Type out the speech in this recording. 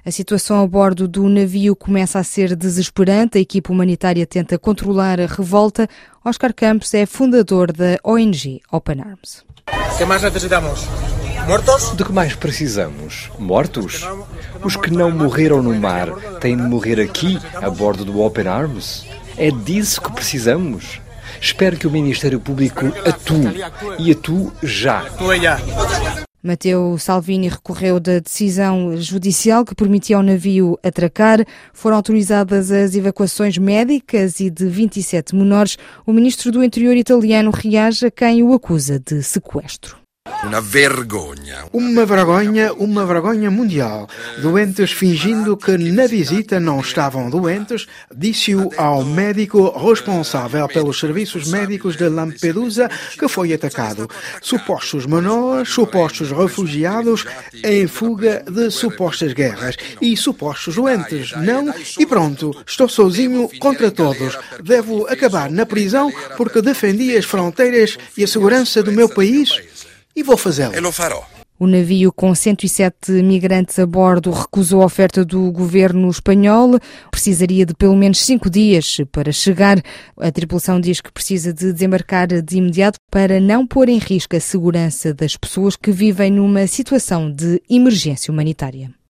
A situação a bordo do navio começa a ser desesperante. A equipe humanitária tenta controlar a revolta. Oscar Campos é fundador da ONG Open Arms. O que mais necessitamos? Mortos? Do que mais precisamos? Mortos? Os que não morreram no mar têm de morrer aqui, a bordo do Open Arms? É disso que precisamos? Espero que o Ministério Público atue, e atue já. Matteo Salvini recorreu da decisão judicial que permitia ao navio atracar. Foram autorizadas as evacuações médicas e de 27 menores. O ministro do Interior italiano reage a quem o acusa de sequestro. Uma vergonha mundial. Doentes fingindo que na visita não estavam doentes, disse-o ao médico responsável pelos serviços médicos de Lampedusa, que foi atacado. Supostos menores, supostos refugiados em fuga de supostas guerras e supostos doentes. Não, e pronto, estou sozinho contra todos. Devo acabar na prisão porque defendi as fronteiras e a segurança do meu país. E vou fazê-lo. O navio com 107 migrantes a bordo recusou a oferta do governo espanhol. Precisaria de pelo menos 5 dias para chegar. A tripulação diz que precisa de desembarcar de imediato para não pôr em risco a segurança das pessoas que vivem numa situação de emergência humanitária.